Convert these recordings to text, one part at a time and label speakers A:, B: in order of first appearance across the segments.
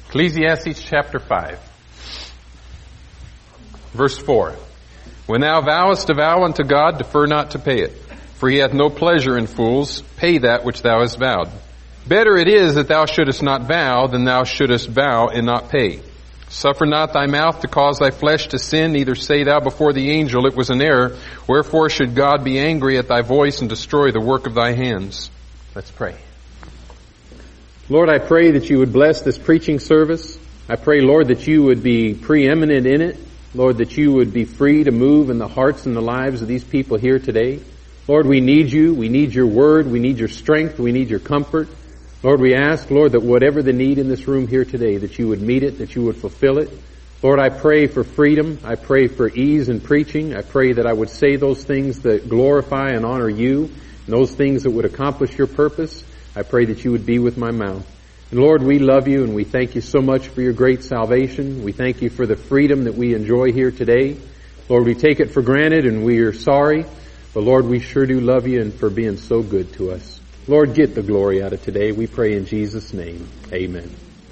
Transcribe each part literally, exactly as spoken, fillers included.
A: Ecclesiastes chapter five. Verse four. When thou vowest a vow unto God, defer not to pay it. For he hath no pleasure in fools. Pay that which thou hast vowed. Better it is that thou shouldest not vow than thou shouldest vow and not pay. Suffer not thy mouth to cause thy flesh to sin, neither say thou before the angel, it was an error. Wherefore should God be angry at thy voice and destroy the work of thy hands? Let's pray. Lord, I pray that you would bless this preaching service. I pray, Lord, that you would be preeminent in it. Lord, that you would be free to move in the hearts and the lives of these people here today. Lord, we need you. We need your word. We need your strength. We need your comfort. Lord, we ask, Lord, that whatever the need in this room here today, that you would meet it, that you would fulfill it. Lord, I pray for freedom. I pray for ease in preaching. I pray that I would say those things that glorify and honor you, and those things that would accomplish your purpose. I pray that you would be with my mouth. And Lord, we love you and we thank you so much for your great salvation. We thank you for the freedom that we enjoy here today. Lord, we take it for granted and we are sorry. But Lord, we sure do love you and for being so good to us. Lord, get the glory out of today. We pray in Jesus' name. Amen.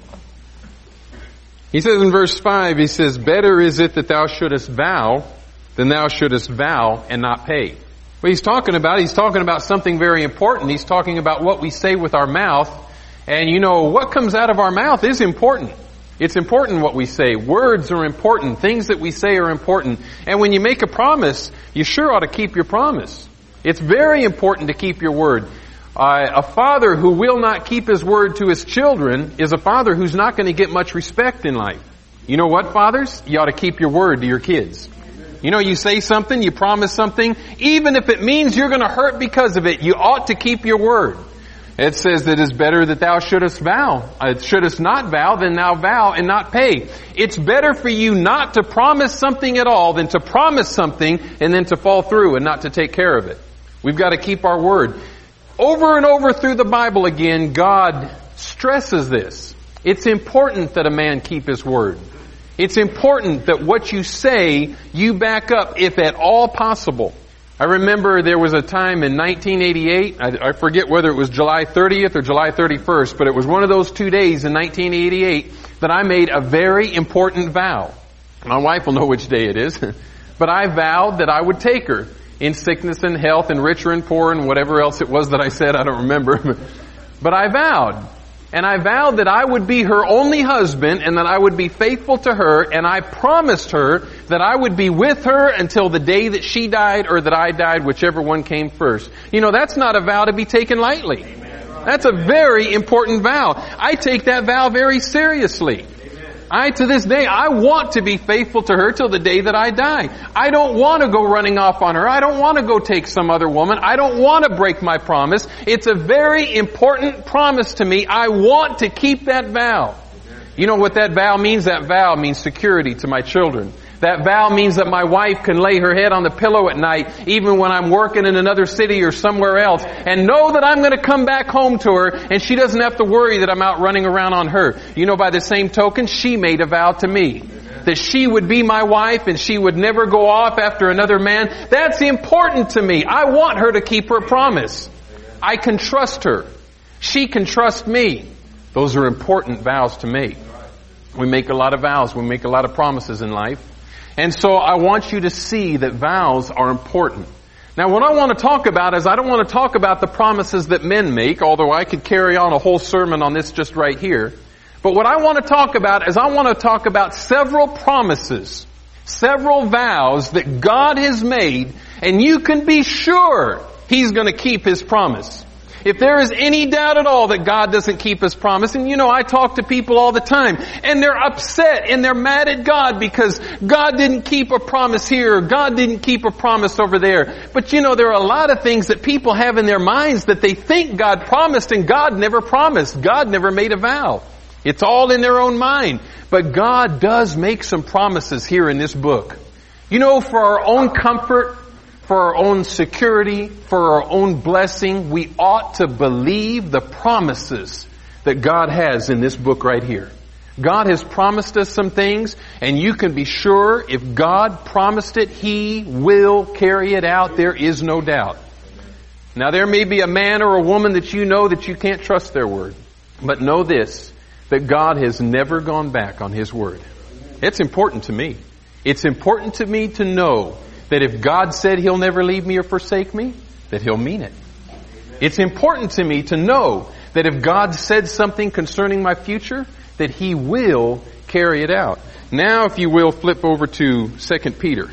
A: He says in verse five, he says, better is it that thou shouldest vow than thou shouldest vow and not pay. What he's talking about, he's talking about something very important. He's talking about what we say with our mouth. And you know, what comes out of our mouth is important. It's important what we say. Words are important. Things that we say are important. And when you make a promise, you sure ought to keep your promise. It's very important to keep your word. Uh, a father who will not keep his word to his children is a father who's not going to get much respect in life. You know what, fathers? You ought to keep your word to your kids. You know, you say something, you promise something, even if it means you're going to hurt because of it, you ought to keep your word. It says that it is better that thou shouldest vow, uh, shouldest not vow than thou vow and not pay. It's better for you not to promise something at all than to promise something and then to fall through and not to take care of it. We've got to keep our word. Over and over through the Bible again, God stresses this. It's important that a man keep his word. It's important that what you say, you back up if at all possible. I remember there was a time in nineteen eighty-eight, I, I forget whether it was July thirtieth or July thirty-first, but it was one of those two days in nineteen eighty-eight that I made a very important vow. My wife will know which day it is, but I vowed that I would take her in sickness and health and richer and poor and whatever else it was that I said, I don't remember. But I vowed. And I vowed that I would be her only husband and that I would be faithful to her, and I promised her that I would be with her until the day that she died or that I died, whichever one came first. You know, that's not a vow to be taken lightly. That's a very important vow. I take that vow very seriously. I, to this day, I want to be faithful to her till the day that I die. I don't want to go running off on her. I don't want to go take some other woman. I don't want to break my promise. It's a very important promise to me. I want to keep that vow. You know what that vow means? That vow means security to my children. That vow means that my wife can lay her head on the pillow at night, even when I'm working in another city or somewhere else, and know that I'm going to come back home to her, and she doesn't have to worry that I'm out running around on her. You know, by the same token, she made a vow to me that she would be my wife and she would never go off after another man. That's important to me. I want her to keep her promise. I can trust her. She can trust me. Those are important vows to make. We make a lot of vows. We make a lot of promises in life. And so I want you to see that vows are important. Now what I want to talk about is I don't want to talk about the promises that men make, although I could carry on a whole sermon on this just right here. But what I want to talk about is I want to talk about several promises, several vows that God has made, and you can be sure He's going to keep His promise. If there is any doubt at all that God doesn't keep His promise, and you know, I talk to people all the time, and they're upset and they're mad at God because God didn't keep a promise here, or God didn't keep a promise over there. But you know, there are a lot of things that people have in their minds that they think God promised, and God never promised. God never made a vow. It's all in their own mind. But God does make some promises here in this book. You know, for our own comfort, for our own security, for our own blessing, we ought to believe the promises that God has in this book right here. God has promised us some things, and you can be sure if God promised it, He will carry it out. There is no doubt. Now, there may be a man or a woman that you know that you can't trust their word. But know this, that God has never gone back on His word. It's important to me. It's important to me to know that if God said He'll never leave me or forsake me, that He'll mean it. It's important to me to know that if God said something concerning my future, that He will carry it out. Now, if you will, flip over to Second Peter.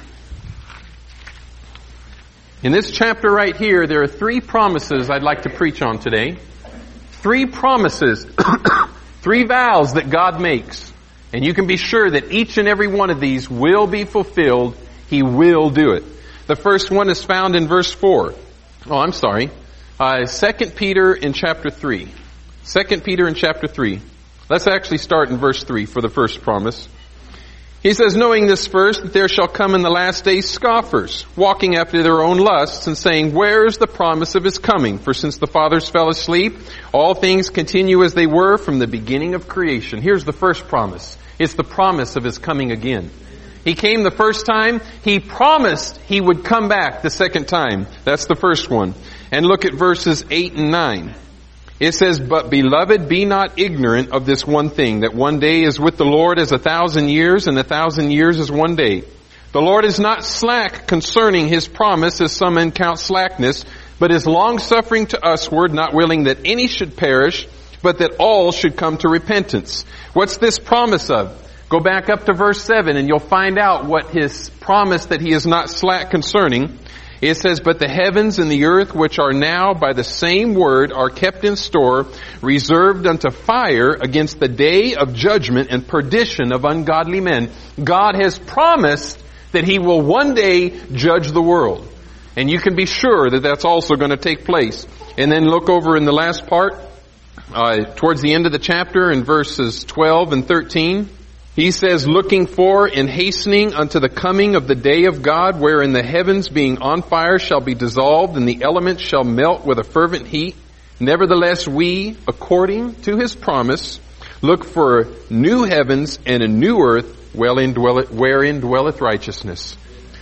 A: In this chapter right here, there are three promises I'd like to preach on today. Three promises, three vows that God makes. And you can be sure that each and every one of these will be fulfilled. He will do it. The first one is found in verse four. Oh, I'm sorry. Uh, Second Peter in chapter three. Second Peter in chapter three. Let's actually start in verse three for the first promise. He says, knowing this first, that there shall come in the last days scoffers, walking after their own lusts, and saying, where is the promise of His coming? For since the fathers fell asleep, all things continue as they were from the beginning of creation. Here's the first promise. It's the promise of His coming again. He came the first time. He promised He would come back the second time. That's the first one. And look at verses eight and nine. It says, but beloved, be not ignorant of this one thing, that one day is with the Lord as a thousand years, and a thousand years as one day. The Lord is not slack concerning His promise, as some men count slackness, but is long-suffering to usward, not willing that any should perish, but that all should come to repentance. What's this promise of? Go back up to verse seven, and you'll find out what His promise that He is not slack concerning. It says, but the heavens and the earth, which are now by the same word, are kept in store, reserved unto fire against the day of judgment and perdition of ungodly men. God has promised that He will one day judge the world. And you can be sure that that's also going to take place. And then look over in the last part, uh, towards the end of the chapter in verses twelve and thirteen. He says, looking for and hastening unto the coming of the day of God, wherein the heavens being on fire shall be dissolved, and the elements shall melt with a fervent heat. Nevertheless, we, according to His promise, look for new heavens and a new earth wherein dwelleth, wherein dwelleth righteousness.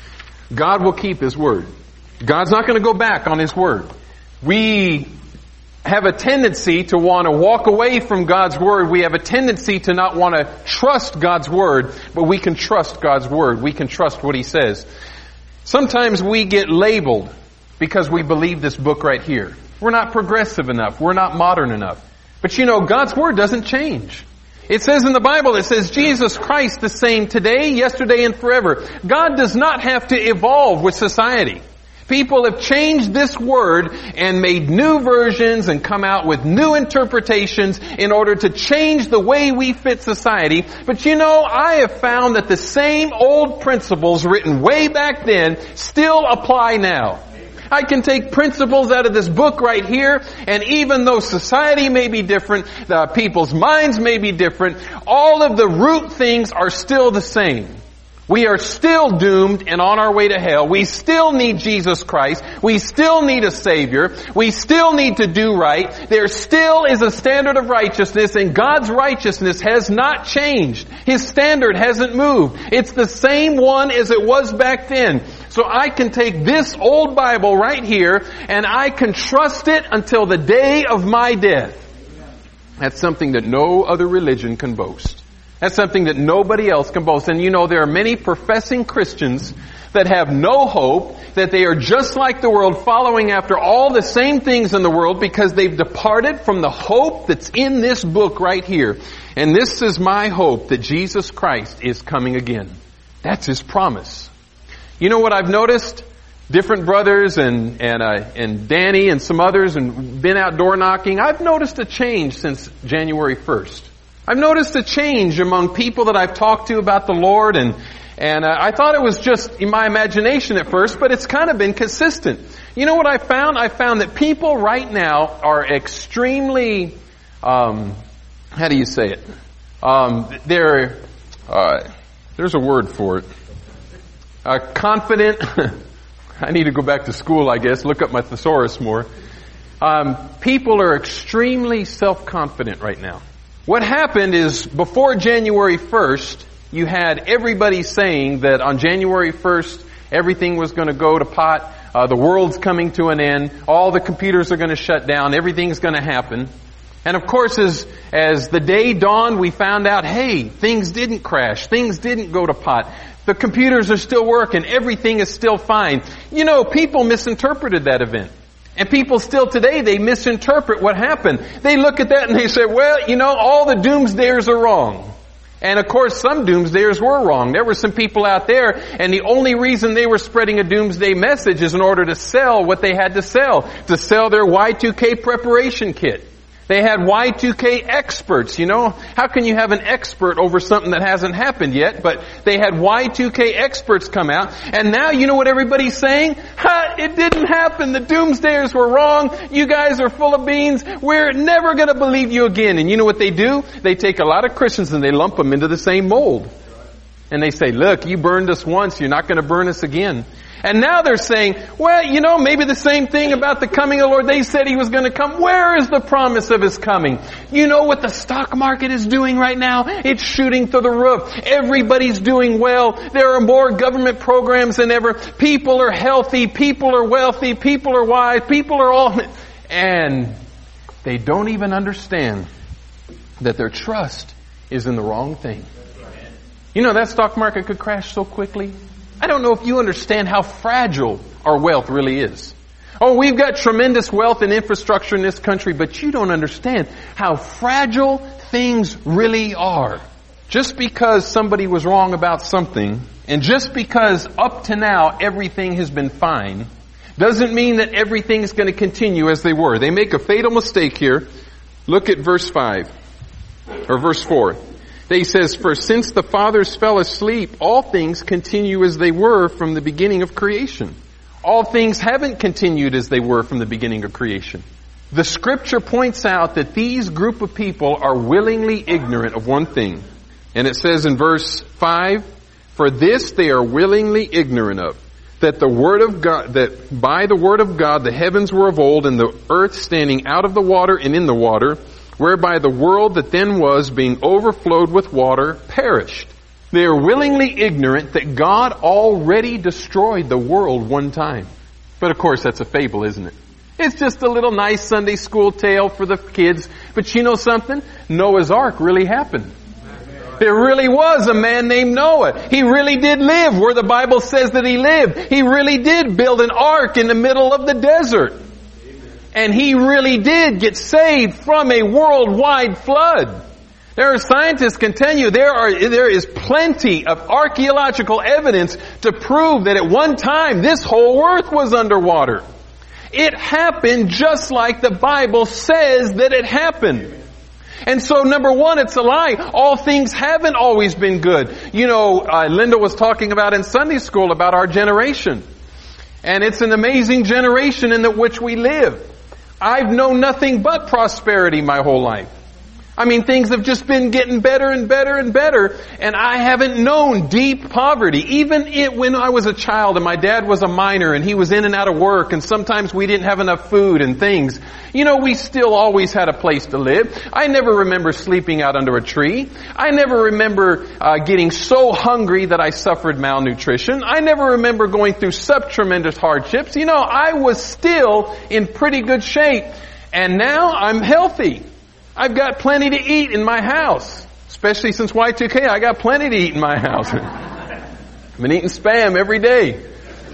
A: God will keep His word. God's not going to go back on His word. We have a tendency to want to walk away from God's word. We have a tendency to not want to trust God's word, but we can trust God's word. We can trust what He says. Sometimes we get labeled because we believe this book right here. We're not progressive enough. We're not modern enough. But you know, God's word doesn't change. It says in the Bible, it says Jesus Christ the same today, yesterday, and forever. God does not have to evolve with society. People have changed this word and made new versions and come out with new interpretations in order to change the way we fit society. But you know, I have found that the same old principles written way back then still apply now. I can take principles out of this book right here, and even though society may be different, the people's minds may be different, all of the root things are still the same. We are still doomed and on our way to hell. We still need Jesus Christ. We still need a Savior. We still need to do right. There still is a standard of righteousness, and God's righteousness has not changed. His standard hasn't moved. It's the same one as it was back then. So I can take this old Bible right here, and I can trust it until the day of my death. That's something that no other religion can boast. That's something that nobody else can boast. And you know, there are many professing Christians that have no hope, that they are just like the world, following after all the same things in the world because they've departed from the hope that's in this book right here. And this is my hope, that Jesus Christ is coming again. That's His promise. You know what I've noticed? Different brothers and and uh, and Danny and some others, and been out door knocking. I've noticed a change since January first. I've noticed a change among people that I've talked to about the Lord, and and uh, I thought it was just in my imagination at first, but it's kind of been consistent. You know what I found? I found that people right now are extremely, um, how do you say it? Um, they're, uh, there's a word for it. Uh, confident. I need to go back to school, I guess, look up my thesaurus more. Um, people are extremely self-confident right now. What happened is, before January first, you had everybody saying that on January first, everything was going to go to pot, uh, the world's coming to an end, all the computers are going to shut down, everything's going to happen. And of course, as, as the day dawned, we found out, hey, things didn't crash. Things didn't go to pot. The computers are still working. Everything is still fine. You know, people misinterpreted that event. And people still today, they misinterpret what happened. They look at that and they say, well, you know, all the doomsdayers are wrong. And of course, some doomsdayers were wrong. There were some people out there, and the only reason they were spreading a doomsday message is in order to sell what they had to sell. To sell their Y two K preparation kit. They had Y two K experts, you know. How can you have an expert over something that hasn't happened yet? But they had Y two K experts come out. And now you know what everybody's saying? Ha! It didn't happen. The doomsdayers were wrong. You guys are full of beans. We're never going to believe you again. And you know what they do? They take a lot of Christians and they lump them into the same mold. And they say, look, you burned us once. You're not going to burn us again. And now they're saying, well, you know, maybe the same thing about the coming of the Lord. They said He was going to come. Where is the promise of His coming? You know what the stock market is doing right now? It's shooting through the roof. Everybody's doing well. There are more government programs than ever. People are healthy. People are wealthy. People are wise. People are all... And they don't even understand that their trust is in the wrong thing. You know, that stock market could crash so quickly. I don't know if you understand how fragile our wealth really is. Oh, we've got tremendous wealth and infrastructure in this country, but you don't understand how fragile things really are. Just because somebody was wrong about something, and just because up to now everything has been fine, doesn't mean that everything is going to continue as they were. They make a fatal mistake here. Look at verse five, or verse four. He says, for since the fathers fell asleep, all things continue as they were from the beginning of creation. All things haven't continued as they were from the beginning of creation. The scripture points out that these group of people are willingly ignorant of one thing. And it says in verse five, for this they are willingly ignorant of, that the word of God, that by the word of God the heavens were of old, and the earth standing out of the water and in the water, whereby the world that then was, being overflowed with water, perished. They are willingly ignorant that God already destroyed the world one time. But of course, that's a fable, isn't it? It's just a little nice Sunday school tale for the kids. But you know something? Noah's Ark really happened. There really was a man named Noah. He really did live where the Bible says that he lived. He really did build an ark in the middle of the desert. And he really did get saved from a worldwide flood. There are scientists can tell you there are there is plenty of archaeological evidence to prove that at one time this whole earth was underwater. It happened just like the Bible says that it happened. And so, number one, it's a lie. All things haven't always been good. You know, uh, Linda was talking about in Sunday school about our generation. And it's an amazing generation in the which we live. I've known nothing but prosperity my whole life. I mean, things have just been getting better and better and better, and I haven't known deep poverty. Even it, when I was a child and my dad was a miner and he was in and out of work, and sometimes we didn't have enough food and things, you know, we still always had a place to live. I never remember sleeping out under a tree. I never remember uh, getting so hungry that I suffered malnutrition. I never remember going through such tremendous hardships. You know, I was still in pretty good shape, and now I'm healthy. I've got plenty to eat in my house. Especially since Y two K, I got plenty to eat in my house. I've been eating Spam every day.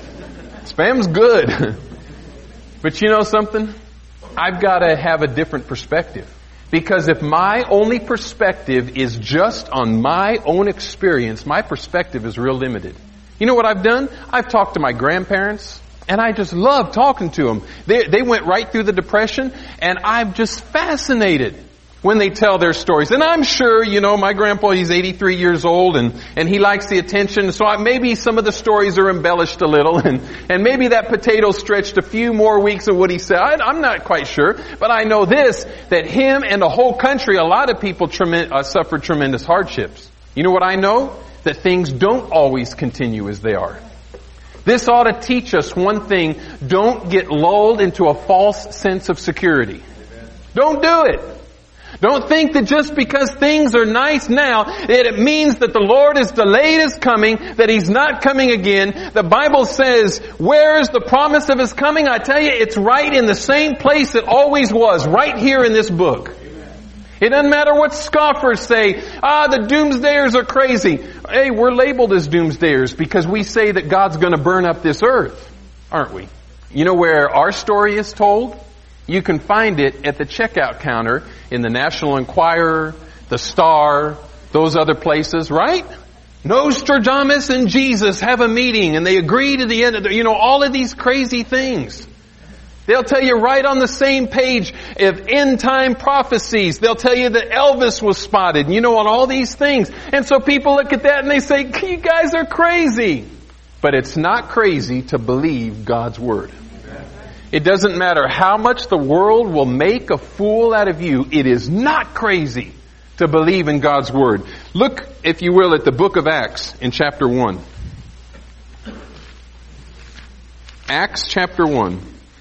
A: Spam's good. But you know something? I've got to have a different perspective. Because if my only perspective is just on my own experience, my perspective is real limited. You know what I've done? I've talked to my grandparents. And I just love talking to them. They, they went right through the Depression, and I'm just fascinated when they tell their stories. And I'm sure, you know, my grandpa, he's eighty-three years old, and, and he likes the attention. So I, maybe some of the stories are embellished a little, and, and maybe that potato stretched a few more weeks of what he said. I, I'm not quite sure. But I know this, that him and the whole country, a lot of people trem- uh, suffered tremendous hardships. You know what I know? That things don't always continue as they are. This ought to teach us one thing. Don't get lulled into a false sense of security. Don't do it. Don't think that just because things are nice now, that it means that the Lord has delayed His coming, that He's not coming again. The Bible says, where is the promise of His coming? I tell you, it's right in the same place it always was, right here in this book. It doesn't matter what scoffers say. Ah, the doomsdayers are crazy. Hey, we're labeled as doomsdayers because we say that God's going to burn up this earth, aren't we? You know where our story is told? You can find it at the checkout counter in the National Enquirer, the Star, those other places, right? Nostradamus and Jesus have a meeting and they agree to the end of the, you know, all of these crazy things. They'll tell you right on the same page of end time prophecies. They'll tell you that Elvis was spotted, you know, on all these things. And so people look at that and they say, you guys are crazy. But it's not crazy to believe God's Word. It doesn't matter how much the world will make a fool out of you. It is not crazy to believe in God's Word. Look, if you will, at the book of Acts in chapter one. Acts chapter one.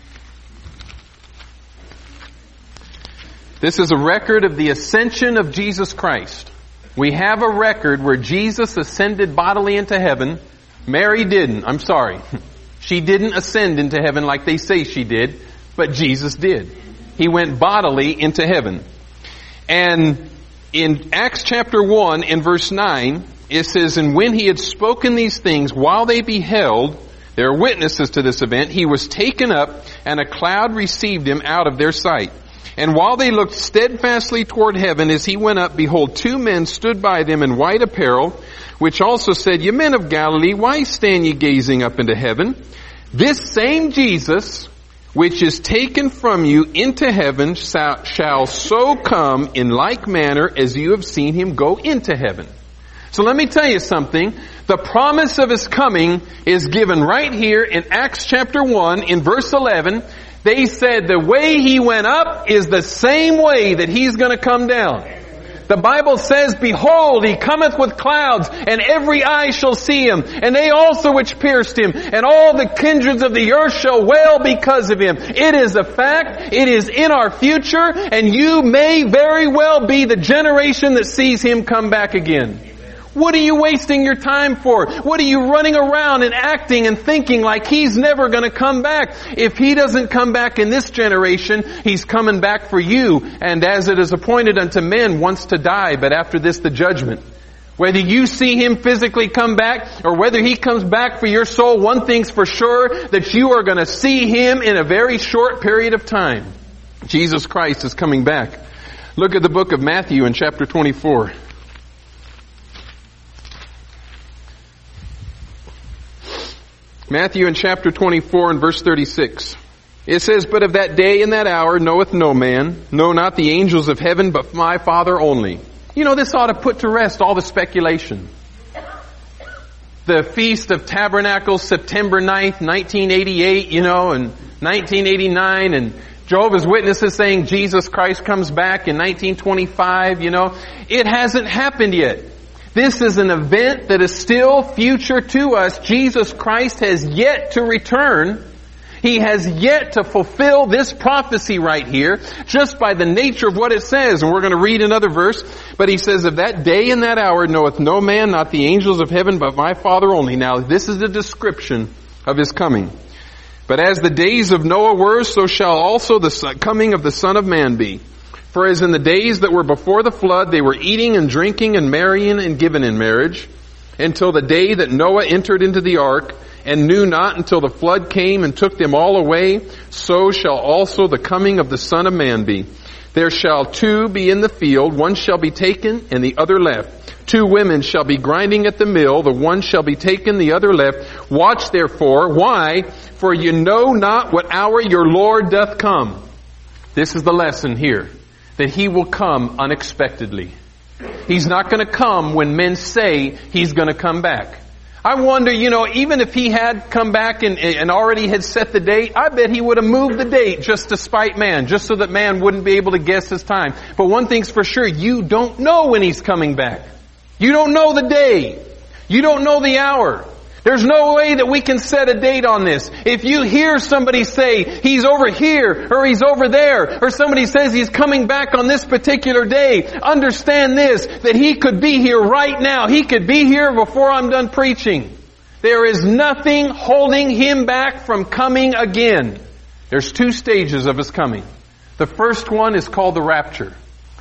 A: This is a record of the ascension of Jesus Christ. We have a record where Jesus ascended bodily into heaven. Mary didn't. I'm sorry. She didn't ascend into heaven like they say she did, but Jesus did. He went bodily into heaven. And in Acts chapter one in verse nine, it says, and when he had spoken these things, while they beheld, there are witnesses to this event, he was taken up, and a cloud received him out of their sight. And while they looked steadfastly toward heaven as he went up, behold, two men stood by them in white apparel, which also said, ye men of Galilee, why stand ye gazing up into heaven? This same Jesus, which is taken from you into heaven, shall so come in like manner as you have seen him go into heaven. So let me tell you something. The promise of his coming is given right here in Acts chapter one in verse eleven. They said the way he went up is the same way that he's going to come down. The Bible says, behold, he cometh with clouds, and every eye shall see him, and they also which pierced him, and all the kindreds of the earth shall wail because of him. It is a fact, it is in our future, and you may very well be the generation that sees him come back again. What are you wasting your time for? What are you running around and acting and thinking like he's never going to come back? If he doesn't come back in this generation, he's coming back for you. And as it is appointed unto men once to die, but after this the judgment. Whether you see him physically come back or whether he comes back for your soul, one thing's for sure, that you are going to see him in a very short period of time. Jesus Christ is coming back. Look at the book of Matthew in chapter twenty-four. Matthew in chapter twenty-four and verse thirty-six. It says, but of that day and that hour knoweth no man, no not the angels of heaven, but my Father only. You know, this ought to put to rest all the speculation. The Feast of Tabernacles, September ninth, nineteen eighty-eight, you know, and nineteen eighty-nine, and Jehovah's Witnesses saying Jesus Christ comes back in nineteen twenty-five, you know. It hasn't happened yet. This is an event that is still future to us. Jesus Christ has yet to return. He has yet to fulfill this prophecy right here, just by the nature of what it says. And we're going to read another verse. But he says, of that day and that hour knoweth no man, not the angels of heaven, but my Father only. Now, this is a description of his coming. But as the days of Noah were, so shall also the coming of the Son of Man be. For as in the days that were before the flood, they were eating and drinking and marrying and given in marriage, until the day that Noah entered into the ark, and knew not until the flood came and took them all away, so shall also the coming of the Son of Man be. There shall two be in the field, one shall be taken and the other left. Two women shall be grinding at the mill, the one shall be taken, the other left. Watch therefore. Why? For you know not what hour your Lord doth come. This is the lesson here. That he will come unexpectedly. He's not going to come when men say he's going to come back. I wonder, you know, even if he had come back and, and already had set the date, I bet he would have moved the date just to spite man, just so that man wouldn't be able to guess his time. But one thing's for sure, you don't know when he's coming back. You don't know the day. You don't know the hour. There's no way that we can set a date on this. If you hear somebody say, he's over here, or he's over there, or somebody says he's coming back on this particular day, understand this, that he could be here right now. He could be here before I'm done preaching. There is nothing holding him back from coming again. There's two stages of his coming. The first one is called the rapture.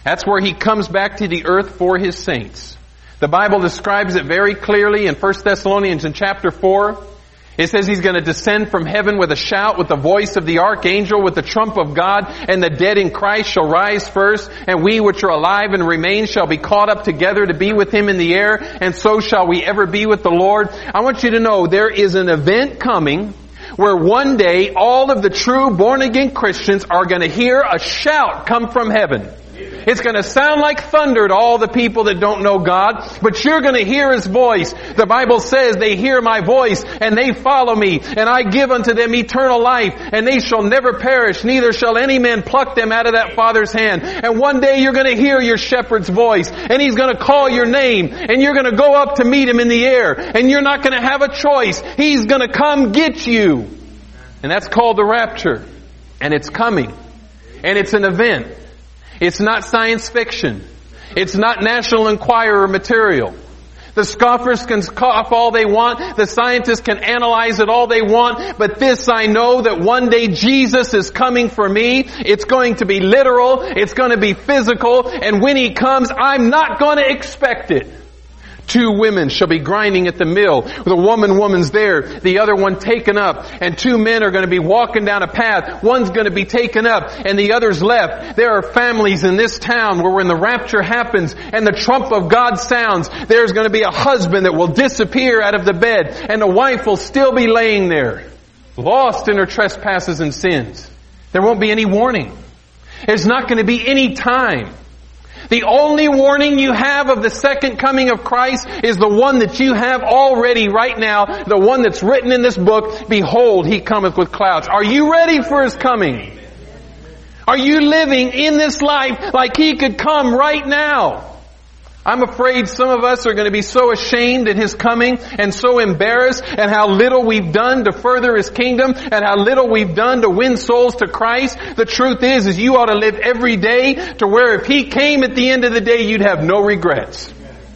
A: That's where He comes back to the earth for His saints. The Bible describes it very clearly in First Thessalonians in chapter four. It says He's going to descend from heaven with a shout, with the voice of the archangel, with the trump of God, and the dead in Christ shall rise first, and we which are alive and remain shall be caught up together to be with Him in the air, and so shall we ever be with the Lord. I want you to know there is an event coming where one day all of the true born-again Christians are going to hear a shout come from heaven. It's going to sound like thunder to all the people that don't know God, but you're going to hear His voice. The Bible says they hear my voice and they follow me, and I give unto them eternal life, and they shall never perish, neither shall any man pluck them out of that Father's hand. And one day you're going to hear your shepherd's voice, and He's going to call your name, and you're going to go up to meet Him in the air, and you're not going to have a choice. He's going to come get you. And that's called the rapture. And it's coming. And it's an event. It's not science fiction. It's not National Enquirer material. The scoffers can scoff all they want. The scientists can analyze it all they want. But this I know, that one day Jesus is coming for me. It's going to be literal. It's going to be physical. And when He comes, I'm not going to expect it. Two women shall be grinding at the mill. The woman, woman's there. The other one taken up. And two men are going to be walking down a path. One's going to be taken up and the other's left. There are families in this town where when the rapture happens and the trump of God sounds, there's going to be a husband that will disappear out of the bed, and the wife will still be laying there, lost in her trespasses and sins. There won't be any warning. There's not going to be any time. The only warning you have of the second coming of Christ is the one that you have already right now, the one that's written in this book. Behold, He cometh with clouds. Are you ready for His coming? Are you living in this life like He could come right now? I'm afraid some of us are going to be so ashamed at His coming and so embarrassed at how little we've done to further His kingdom and how little we've done to win souls to Christ. The truth is, is you ought to live every day to where if He came at the end of the day, you'd have no regrets.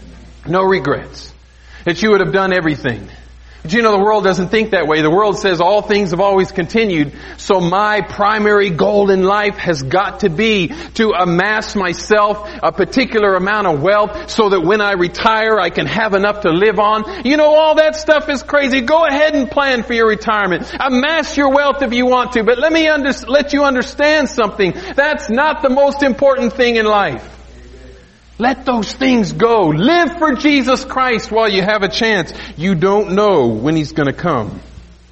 A: No regrets. That you would have done everything. But you know, the world doesn't think that way. The world says all things have always continued. So my primary goal in life has got to be to amass myself a particular amount of wealth so that when I retire, I can have enough to live on. You know, all that stuff is crazy. Go ahead and plan for your retirement. Amass your wealth if you want to. But let me under, let you understand something. That's not the most important thing in life. Let those things go. Live for Jesus Christ while you have a chance. You don't know when He's going to come.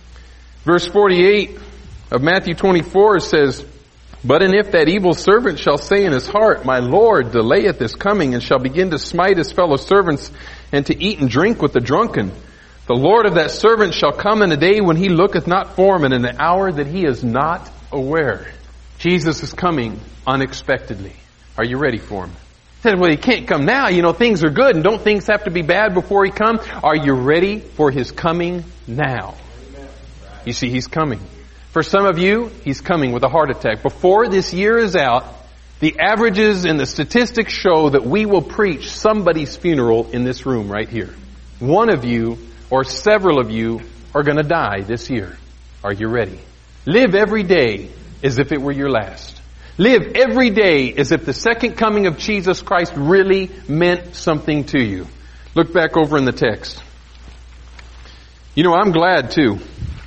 A: Verse forty-eight of Matthew twenty-four says, But and if that evil servant shall say in his heart, My Lord delayeth his coming, and shall begin to smite his fellow servants, and to eat and drink with the drunken, the Lord of that servant shall come in a day when he looketh not for him, and in an hour that he is not aware. Jesus is coming unexpectedly. Are you ready for Him? Said, well, He can't come now. You know, things are good, and don't things have to be bad before He comes? Are you ready for His coming now? You see, He's coming. For some of you, He's coming with a heart attack. Before this year is out, the averages and the statistics show that we will preach somebody's funeral in this room right here. One of you or several of you are going to die this year. Are you ready? Live every day as if it were your last. Live every day as if the second coming of Jesus Christ really meant something to you. Look back over in the text. You know, I'm glad too.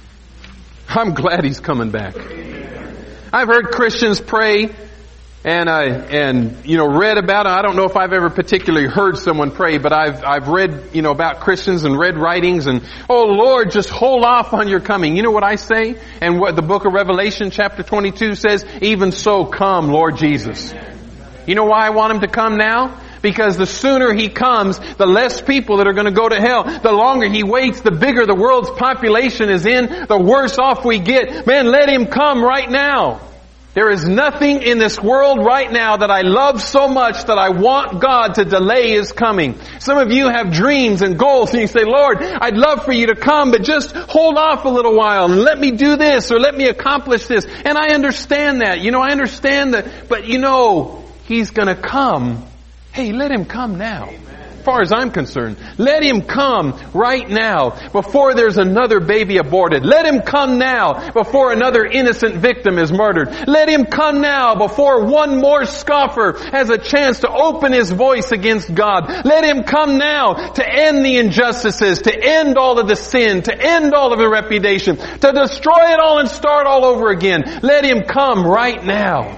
A: I'm glad He's coming back. I've heard Christians pray and I, and, you know, read about it. I don't know if I've ever particularly heard someone pray, but I've, I've read, you know, about Christians and read writings and, oh Lord, just hold off on your coming. You know what I say? And what the book of Revelation chapter twenty-two says? Even so, come, Lord Jesus. You know why I want Him to come now? Because the sooner He comes, the less people that are going to go to hell. The longer He waits, the bigger the world's population is in, the worse off we get. Man, let Him come right now. There is nothing in this world right now that I love so much that I want God to delay His coming. Some of you have dreams and goals and you say, Lord, I'd love for You to come, but just hold off a little while and let me do this or let me accomplish this. And I understand that. You know, I understand that. But you know, He's going to come. Hey, let Him come now. For far as I'm concerned. Let him come right now before there's another baby aborted. Let him come now before another innocent victim is murdered. Let him come now before one more scoffer has a chance to open his voice against God. Let him come now to end the injustices, to end all of the sin, to end all of the repudiation, to destroy it all and start all over again. Let him come right now.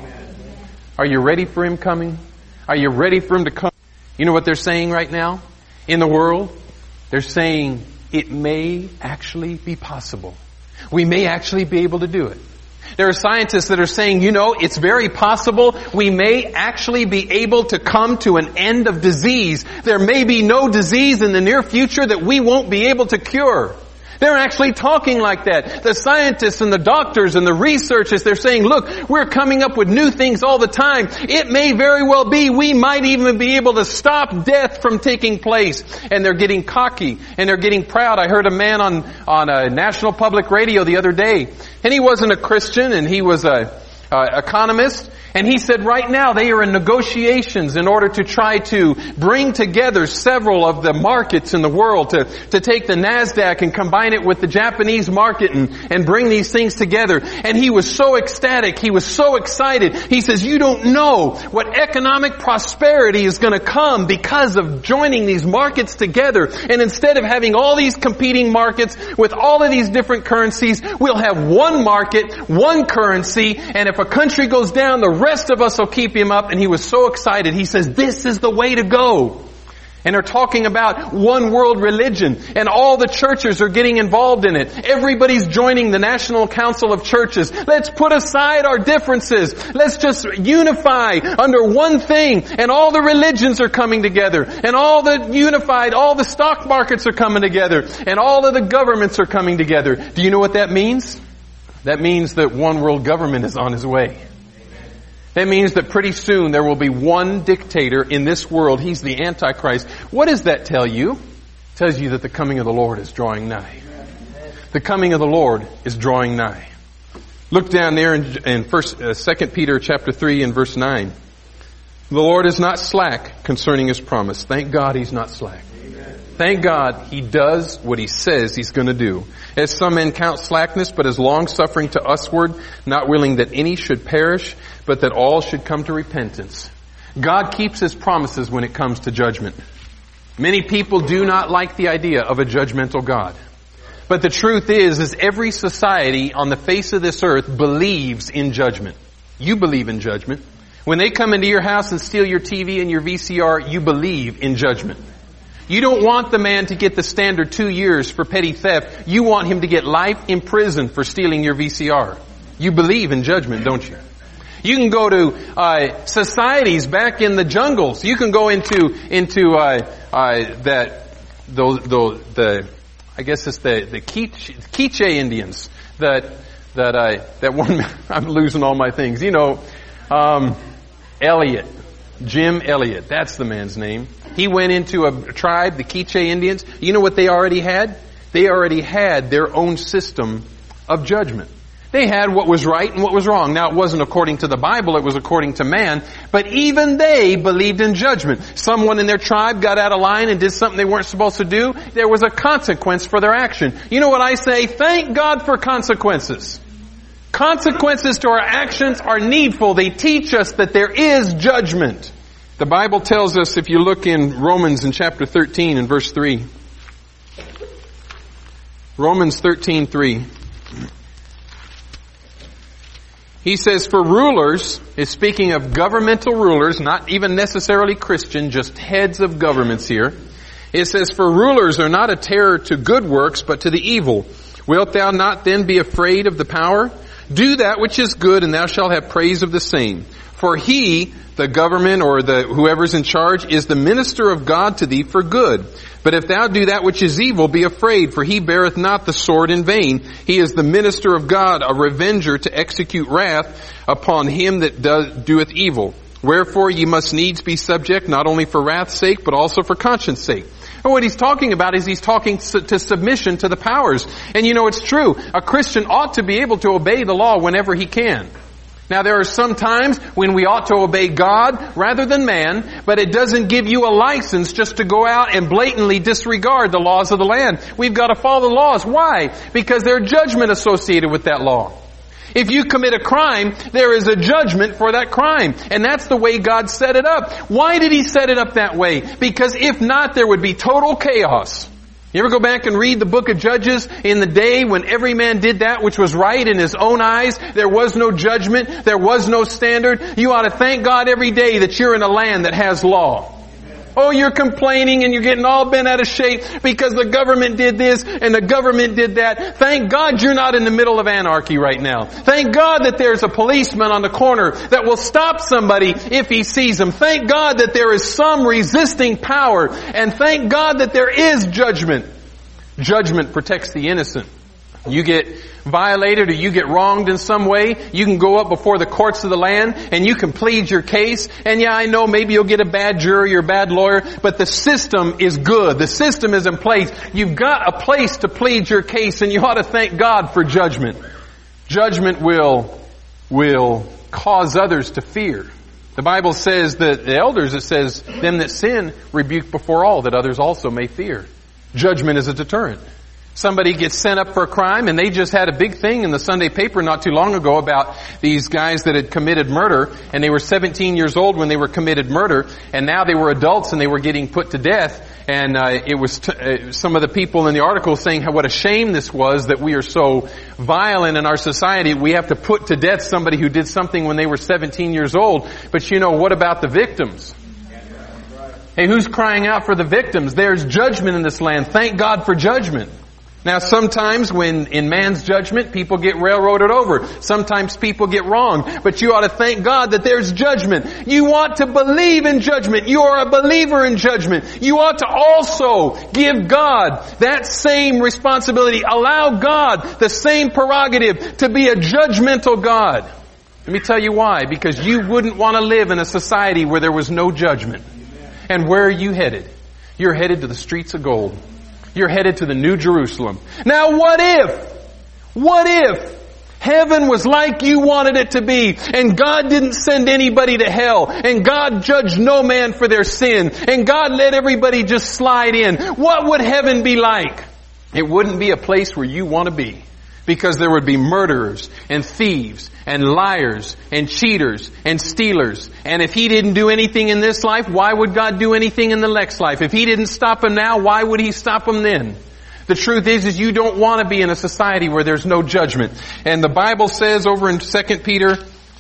A: Are you ready for him coming? Are you ready for him to come? You know what they're saying right now in the world? They're saying it may actually be possible. We may actually be able to do it. There are scientists that are saying, you know, it's very possible we may actually be able to come to an end of disease. There may be no disease in the near future that we won't be able to cure. They're actually talking like that. The scientists and the doctors and the researchers, they're saying, look, we're coming up with new things all the time. It may very well be we might even be able to stop death from taking place. And they're getting cocky and they're getting proud. I heard a man on, on a national public radio the other day, and he wasn't a Christian, and he was a, a economist. And he said right now they are in negotiations in order to try to bring together several of the markets in the world, to, to take the NASDAQ and combine it with the Japanese market and, and bring these things together. And he was so ecstatic. He was so excited. He says, you don't know what economic prosperity is going to come because of joining these markets together. And instead of having all these competing markets with all of these different currencies, we'll have one market, one currency, and if a country goes down, the rest of us will keep him up. And he was so excited. He says, this is the way to go. And they're talking about one world religion, and all the churches are getting involved in it. Everybody's joining the National Council of Churches. Let's put aside our differences. Let's just unify under one thing. And all the religions are coming together. And all the unified, all the stock markets are coming together. And all of the governments are coming together. Do you know what that means? That means that one world government is on his way. That means that pretty soon there will be one dictator in this world. He's the Antichrist. What does that tell you? It tells you that the coming of the Lord is drawing nigh. The coming of the Lord is drawing nigh. Look down there in, in first, uh, Second Peter chapter three and verse nine. The Lord is not slack concerning His promise. Thank God He's not slack. Thank God He does what He says He's going to do. As some men count slackness, but as long-suffering to usward, not willing that any should perish, but that all should come to repentance. God keeps His promises when it comes to judgment. Many people do not like the idea of a judgmental God. But the truth is, is every society on the face of this earth believes in judgment. You believe in judgment. When they come into your house and steal your T V and your V C R, you believe in judgment. You don't want the man to get the standard two years for petty theft. You want him to get life in prison for stealing your V C R. You believe in judgment, don't you? You can go to uh, societies back in the jungles. You can go into into uh, uh, that those the, the I guess it's the the Quiche, Quiche Indians that that I that one. I'm losing all my things. You know, um, Elliot, Jim Elliot. That's the man's name. He went into a tribe, the Quiche Indians. You know what they already had? They already had their own system of judgment. They had what was right and what was wrong. Now, it wasn't according to the Bible, it was according to man. But even they believed in judgment. Someone in their tribe got out of line and did something they weren't supposed to do. There was a consequence for their action. You know what I say? Thank God for consequences. Consequences to our actions are needful. They teach us that there is judgment. The Bible tells us, if you look in Romans in chapter thirteen and verse three. Romans thirteen three. He says, for rulers, is speaking of governmental rulers, not even necessarily Christian, just heads of governments here. It says, for rulers are not a terror to good works, but to the evil. Wilt thou not then be afraid of the power? Do that which is good, and thou shalt have praise of the same. For he, the government or the whoever's in charge, is the minister of God to thee for good. But if thou do that which is evil, be afraid, for he beareth not the sword in vain. He is the minister of God, a revenger to execute wrath upon him that does, doeth evil. Wherefore ye must needs be subject, not only for wrath's sake, but also for conscience sake. And what he's talking about is he's talking to submission to the powers. And you know, it's true. A Christian ought to be able to obey the law whenever he can. Now there are some times when we ought to obey God rather than man, but it doesn't give you a license just to go out and blatantly disregard the laws of the land. We've got to follow the laws. Why? Because there's judgment associated with that law. If you commit a crime, there is a judgment for that crime. And that's the way God set it up. Why did He set it up that way? Because if not, there would be total chaos. You ever go back and read the book of Judges in the day when every man did that which was right in his own eyes? There was no judgment. There was no standard. You ought to thank God every day that you're in a land that has law. Oh, you're complaining and you're getting all bent out of shape because the government did this and the government did that. Thank God you're not in the middle of anarchy right now. Thank God that there's a policeman on the corner that will stop somebody if he sees them. Thank God that there is some resisting power. And thank God that there is judgment. Judgment protects the innocent. You get violated or you get wronged in some way, you can go up before the courts of the land and you can plead your case. And yeah, I know maybe you'll get a bad jury or a bad lawyer, but the system is good. The system is in place. You've got a place to plead your case and you ought to thank God for judgment. Judgment will, will cause others to fear. The Bible says that the elders, it says, them that sin rebuke before all, that others also may fear. Judgment is a deterrent. Somebody gets sent up for a crime and they just had a big thing in the Sunday paper not too long ago about these guys that had committed murder, and they were seventeen years old when they were committed murder, and now they were adults and they were getting put to death. And uh, it was t- uh, some of the people in the article saying how what a shame this was that we are so violent in our society. We have to put to death somebody who did something when they were seventeen years old. But you know, what about the victims? Hey, who's crying out for the victims? There's judgment in this land. Thank God for judgment. Now sometimes when in man's judgment, people get railroaded over. Sometimes people get wrong. But you ought to thank God that there's judgment. You ought to believe in judgment. You are a believer in judgment. You ought to also give God that same responsibility. Allow God the same prerogative to be a judgmental God. Let me tell you why. Because you wouldn't want to live in a society where there was no judgment. And where are you headed? You're headed to the streets of gold. You're headed to the New Jerusalem. Now what if, what if heaven was like you wanted it to be, and God didn't send anybody to hell, and God judged no man for their sin, and God let everybody just slide in? What would heaven be like? It wouldn't be a place where you want to be. Because there would be murderers and thieves and liars and cheaters and stealers. And if He didn't do anything in this life, why would God do anything in the next life? If He didn't stop them now, why would He stop them then? The truth is, is you don't want to be in a society where there's no judgment. And the Bible says over in Second Peter,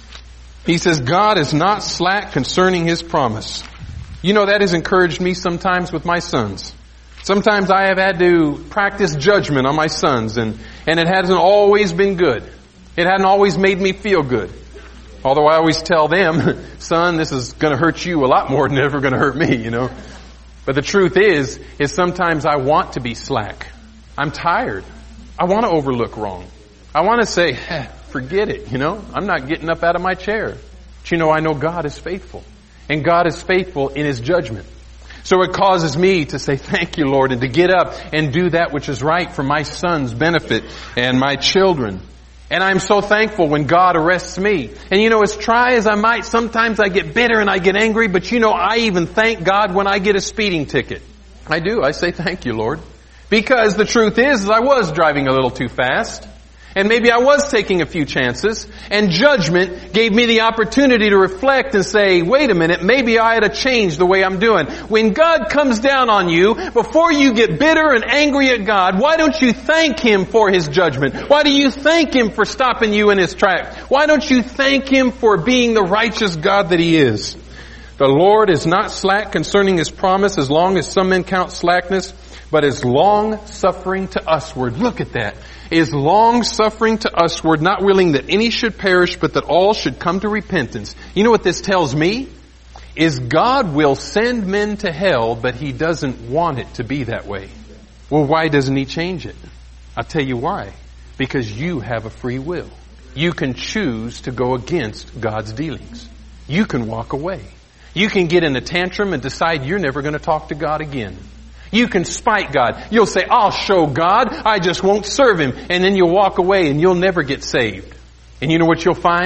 A: he says, God is not slack concerning His promise. You know, that has encouraged me sometimes with my sons. Sometimes I have had to practice judgment on my sons, and, and it hasn't always been good. It hasn't always made me feel good. Although I always tell them, son, this is going to hurt you a lot more than it's ever going to hurt me, you know. But the truth is, is sometimes I want to be slack. I'm tired. I want to overlook wrong. I want to say, eh, forget it, you know. I'm not getting up out of my chair. But you know, I know God is faithful. And God is faithful in His judgment. So it causes me to say, thank you, Lord, and to get up and do that which is right for my son's benefit and my children. And I'm so thankful when God arrests me. And you know, as try as I might, sometimes I get bitter and I get angry, but you know, I even thank God when I get a speeding ticket. I do. I say, thank you, Lord. Because the truth is, is I was driving a little too fast. And maybe I was taking a few chances, and judgment gave me the opportunity to reflect and say, wait a minute, maybe I ought to change the way I'm doing. When God comes down on you, before you get bitter and angry at God, why don't you thank Him for His judgment? Why do you thank Him for stopping you in His track? Why don't you thank Him for being the righteous God that He is? The Lord is not slack concerning His promise, as long as some men count slackness, but is long suffering to usward. Look at that. Is long suffering to usward, not willing that any should perish, but that all should come to repentance. You know what this tells me? Is God will send men to hell, but He doesn't want it to be that way. Well, why doesn't He change it? I'll tell you why. Because you have a free will. You can choose to go against God's dealings. You can walk away. You can get in a tantrum and decide you're never going to talk to God again. You can spite God. You'll say, I'll show God, I just won't serve Him. And then you'll walk away and you'll never get saved. And you know what you'll find?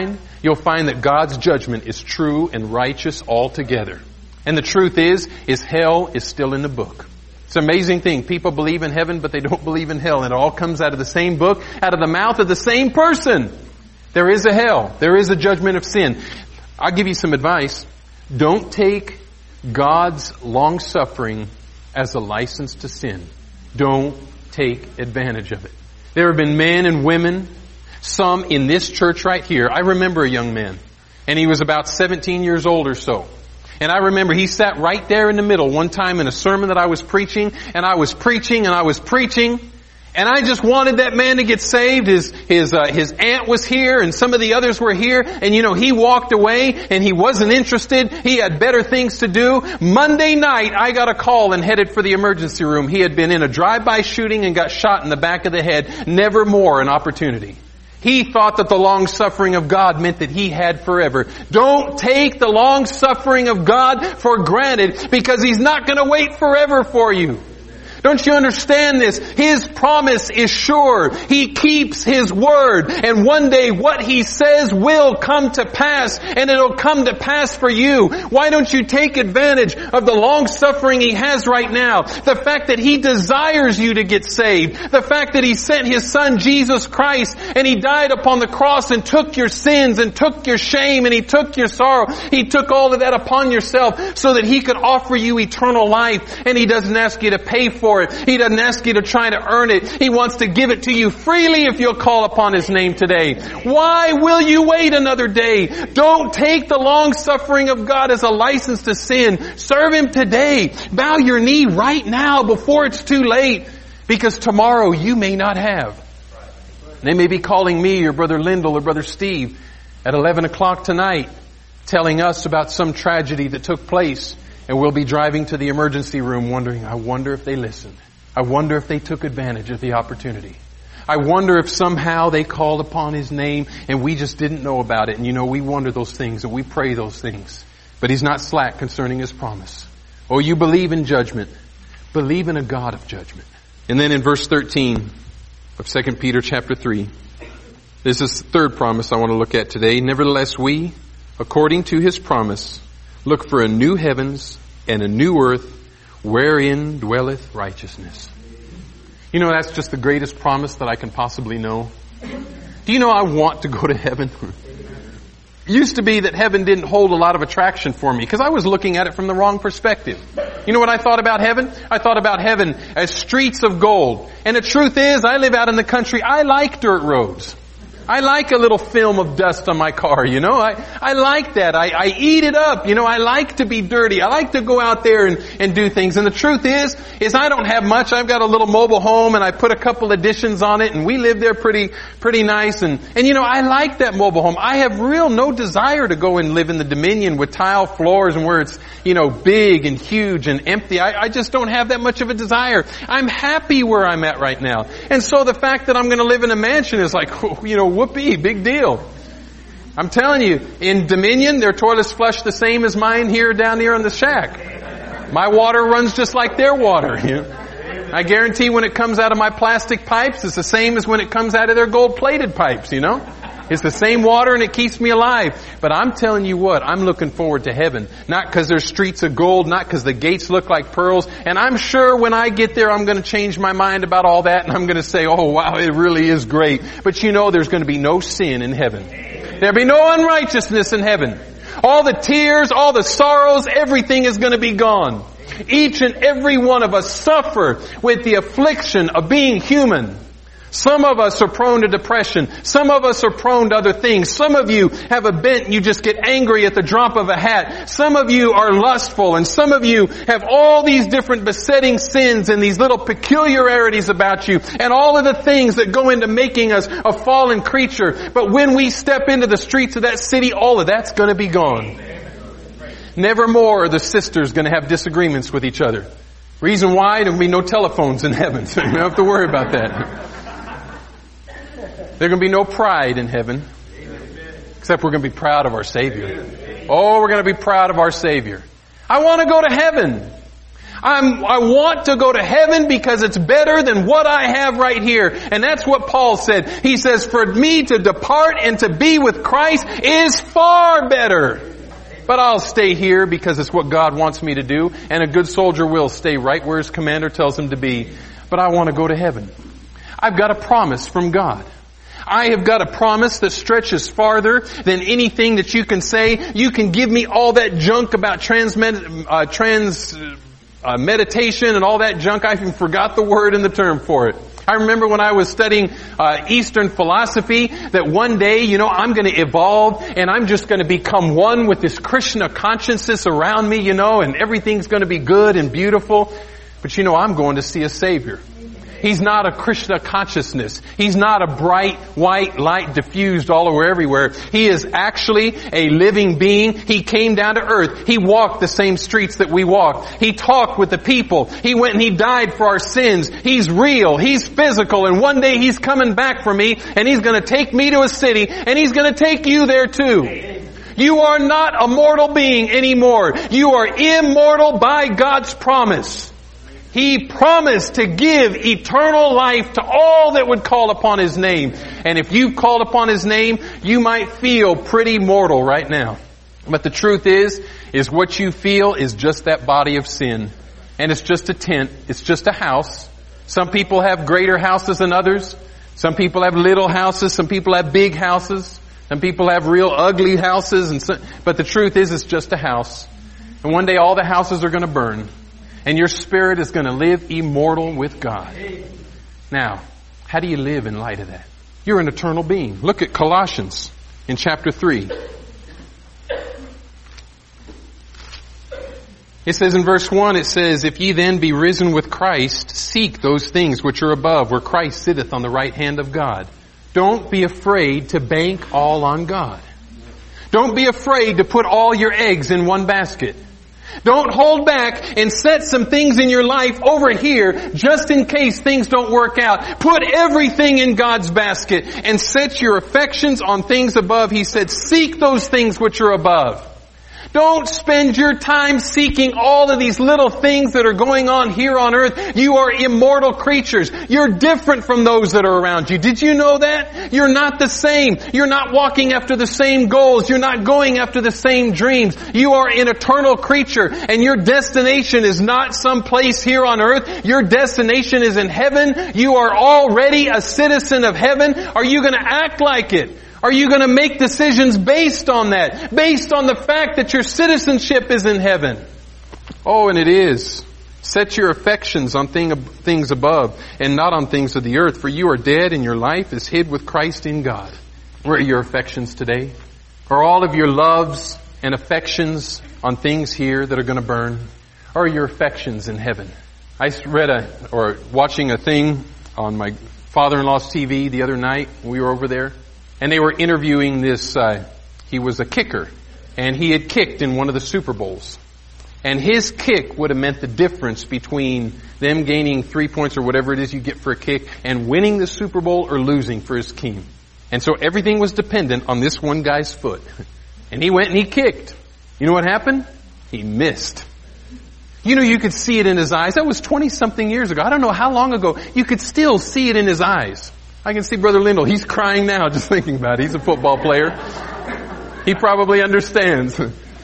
A: you'll find that God's judgment is true and righteous altogether. And the truth is, is hell is still in the book. It's an amazing thing. People believe in heaven, but they don't believe in hell. And it all comes out of the same book, out of the mouth of the same person. There is a hell. There is a judgment of sin. I'll give you some advice. Don't take God's long-suffering as a license to sin. Don't take advantage of it. There have been men and women, some in this church right here. I remember a young man, and he was about seventeen years old or so. And I remember he sat right there in the middle one time in a sermon that I was preaching, and I was preaching and I was preaching, and I just wanted that man to get saved. His his uh, his aunt was here, and some of the others were here, and you know, he walked away and he wasn't interested. He had better things to do. Monday night, I got a call and headed for the emergency room. He had been in a drive-by shooting and got shot in the back of the head. Never more an opportunity. He thought that the long-suffering of God meant that he had forever. Don't take the long-suffering of God for granted, because He's not going to wait forever for you. Don't you understand this? His promise is sure. He keeps His word. And one day what He says will come to pass, and it'll come to pass for you. Why don't you take advantage of the long suffering He has right now? The fact that He desires you to get saved. The fact that He sent His Son Jesus Christ, and He died upon the cross and took your sins and took your shame and He took your sorrow. He took all of that upon yourself so that He could offer you eternal life. And He doesn't ask you to pay for it. He doesn't ask you to try to earn it. He wants to give it to you freely if you'll call upon His name today. Why will you wait another day? Don't take the long suffering of God as a license to sin. Serve Him today. Bow your knee right now before it's too late, because tomorrow you may not have. They may be calling me or Brother Lyndall or Brother Steve at eleven o'clock tonight, telling us about some tragedy that took place. And we'll be driving to the emergency room wondering, I wonder if they listened. I wonder if they took advantage of the opportunity. I wonder if somehow they called upon His name and we just didn't know about it. And you know, we wonder those things and we pray those things. But He's not slack concerning His promise. Oh, you believe in judgment. Believe in a God of judgment. And then in verse thirteen of Second Peter chapter three, this is the third promise I want to look at today. Nevertheless, we, according to His promise, look for a new heavens and a new earth wherein dwelleth righteousness. You know, that's just the greatest promise that I can possibly know. Do you know I want to go to heaven? It used to be that heaven didn't hold a lot of attraction for me because I was looking at it from the wrong perspective. You know what I thought about heaven? I thought about heaven as streets of gold. And the truth is, I live out in the country. I like dirt roads. I like a little film of dust on my car, you know. I, I like that. I, I eat it up, you know. I like to be dirty. I like to go out there and, and do things. And the truth is, is I don't have much. I've got a little mobile home and I put a couple additions on it and we live there pretty, pretty nice. And, and you know, I like that mobile home. I have real no desire to go and live in the Dominion with tile floors and where it's, you know, big and huge and empty. I, I just don't have that much of a desire. I'm happy where I'm at right now. And so the fact that I'm going to live in a mansion is like, you know, whoopee, big deal. I'm telling you, in Dominion, their toilets flush the same as mine here down here in the shack. My water runs just like their water. You know? I guarantee when it comes out of my plastic pipes, it's the same as when it comes out of their gold-plated pipes, you know? It's the same water and it keeps me alive. But I'm telling you what, I'm looking forward to heaven. Not because there's streets of gold, not because the gates look like pearls. And I'm sure when I get there, I'm going to change my mind about all that. And I'm going to say, oh wow, it really is great. But you know, there's going to be no sin in heaven. There'll be no unrighteousness in heaven. All the tears, all the sorrows, everything is going to be gone. Each and every one of us suffer with the affliction of being human. Some of us are prone to depression. Some of us are prone to other things. Some of you have a bent, you just get angry at the drop of a hat. Some of you are lustful, and some of you have all these different besetting sins and these little peculiarities about you, and all of the things that go into making us a fallen creature. But when we step into the streets of that city, all of that's going to be gone. Never more are the sisters going to have disagreements with each other. Reason why? There will be no telephones in heaven, so you don't have to worry about that. There's going to be no pride in heaven, except we're going to be proud of our Savior. Oh, we're going to be proud of our Savior. I want to go to heaven. I'm, I want to go to heaven because it's better than what I have right here. And that's what Paul said. He says, for me to depart and to be with Christ is far better. But I'll stay here because it's what God wants me to do. And a good soldier will stay right where his commander tells him to be. But I want to go to heaven. I've got a promise from God. I have got a promise that stretches farther than anything that you can say. You can give me all that junk about trans, uh, trans uh, meditation and all that junk. I even forgot the word and the term for it. I remember when I was studying uh, Eastern philosophy that one day, you know, I'm going to evolve and I'm just going to become one with this Krishna consciousness around me, you know, and everything's going to be good and beautiful. But you know, I'm going to see a Savior. He's not a Krishna consciousness. He's not a bright white light diffused all over everywhere. He is actually a living being. He came down to earth. He walked the same streets that we walked. He talked with the people. He went and He died for our sins. He's real. He's physical. And one day He's coming back for me and He's going to take me to a city and He's going to take you there too. You are not a mortal being anymore. You are immortal by God's promise. He promised to give eternal life to all that would call upon His name. And if you've called upon His name, you might feel pretty mortal right now. But the truth is, is what you feel is just that body of sin. And it's just a tent. It's just a house. Some people have greater houses than others. Some people have little houses. Some people have big houses. Some people have real ugly houses. And some, but the truth is, it's just a house. And one day all the houses are going to burn. And your spirit is going to live immortal with God. Now, how do you live in light of that? You're an eternal being. Look at Colossians in chapter three. It says in verse one, it says, if ye then be risen with Christ, seek those things which are above, where Christ sitteth on the right hand of God. Don't be afraid to bank all on God. Don't be afraid to put all your eggs in one basket. Don't hold back and set some things in your life over here just in case things don't work out. Put everything in God's basket and set your affections on things above. He said, seek those things which are above. Don't spend your time seeking all of these little things that are going on here on earth. You are immortal creatures. You're different from those that are around you. Did you know that? You're not the same. You're not walking after the same goals. You're not going after the same dreams. You are an eternal creature, and your destination is not some place here on earth. Your destination is in heaven. You are already a citizen of heaven. Are you going to act like it? Are you going to make decisions based on that? Based on the fact that your citizenship is in heaven? Oh, and it is. Set your affections on thing, things above and not on things of the earth, for you are dead and your life is hid with Christ in God. Where are your affections today? Are all of your loves and affections on things here that are going to burn? Or are your affections in heaven? I read a, or watching a thing on my father-in-law's T V the other night. We were over there. And they were interviewing this, uh, he was a kicker. And he had kicked in one of the Super Bowls. And his kick would have meant the difference between them gaining three points or whatever it is you get for a kick and winning the Super Bowl or losing for his team. And so everything was dependent on this one guy's foot. And he went and he kicked. You know what happened? He missed. You know, you could see it in his eyes. That was twenty-something years ago. I don't know how long ago. You could still see it in his eyes. I can see Brother Lindell. He's crying now just thinking about it. He's a football player. He probably understands.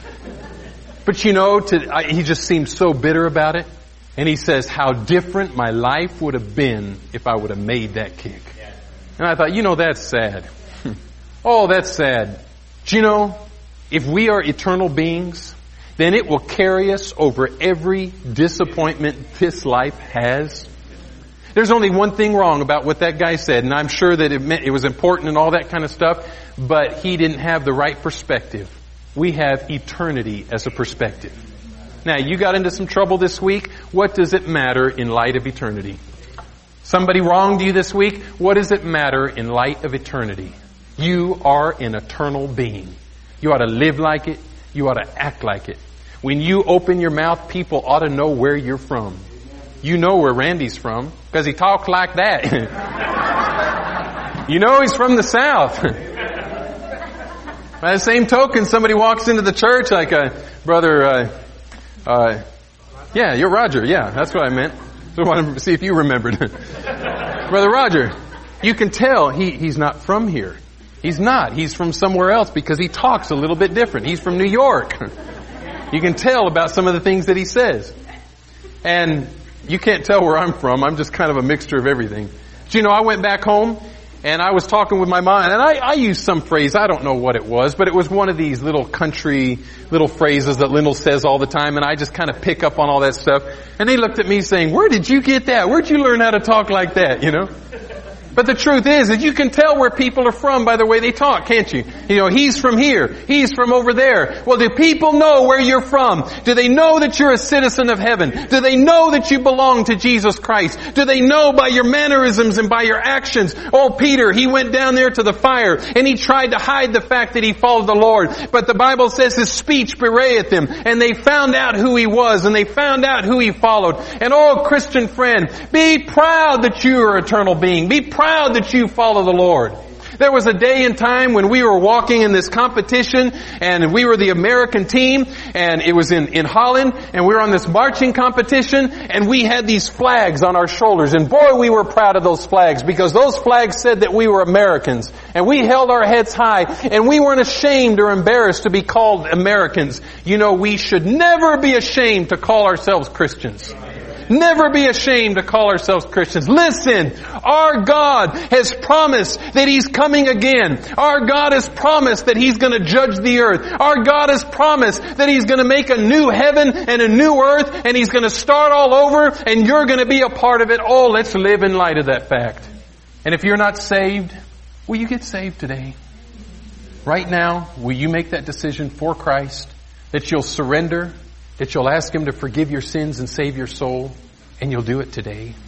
A: But you know, to, I, he just seems so bitter about it. And he says, how different my life would have been if I would have made that kick. And I thought, you know, that's sad. Oh, that's sad. Do you know, if we are eternal beings, then it will carry us over every disappointment this life has. There's only one thing wrong about what that guy said, and I'm sure that it meant it was important and all that kind of stuff, but he didn't have the right perspective. We have eternity as a perspective. Now, you got into some trouble this week. What does it matter in light of eternity? Somebody wronged you this week. What does it matter in light of eternity? You are an eternal being. You ought to live like it. You ought to act like it. When you open your mouth, people ought to know where you're from. You know where Randy's from, because he talks like that. You know he's from the South. By the same token, somebody walks into the church like a brother, uh, uh, Yeah, you're Roger. Yeah, that's what I meant. So I wanted to see if you remembered. Brother Roger, you can tell he, he's not from here. He's not. He's from somewhere else because he talks a little bit different. He's from New York. You can tell about some of the things that he says. And you can't tell where I'm from. I'm just kind of a mixture of everything. But you know, I went back home and I was talking with my mom, and I, I used some phrase, I don't know what it was, but it was one of these little country, little phrases that Lyndall says all the time, and I just kind of pick up on all that stuff. And they looked at me saying, where did you get that? Where'd you learn how to talk like that, you know? But the truth is that you can tell where people are from by the way they talk, can't you? You know, he's from here. He's from over there. Well, do people know where you're from? Do they know that you're a citizen of heaven? Do they know that you belong to Jesus Christ? Do they know by your mannerisms and by your actions? Oh, Peter, he went down there to the fire and he tried to hide the fact that he followed the Lord. But the Bible says his speech bewrayeth him, and they found out who he was, and they found out who he followed. And oh, Christian friend, be proud that you are an eternal being. Be proud proud that you follow the Lord. There was a day and time when we were walking in this competition, and we were the American team, and it was in, in Holland, and we were on this marching competition, and we had these flags on our shoulders, and boy, we were proud of those flags, because those flags said that we were Americans, and we held our heads high, and we weren't ashamed or embarrassed to be called Americans. You know, we should never be ashamed to call ourselves Christians. Never be ashamed to call ourselves Christians. Listen, our God has promised that He's coming again. Our God has promised that He's going to judge the earth. Our God has promised that He's going to make a new heaven and a new earth, and He's going to start all over, and you're going to be a part of it. Oh, let's live in light of that fact. And if you're not saved, will you get saved today? Right now, will you make that decision for Christ, that you'll surrender, that you'll ask Him to forgive your sins and save your soul, and you'll do it today?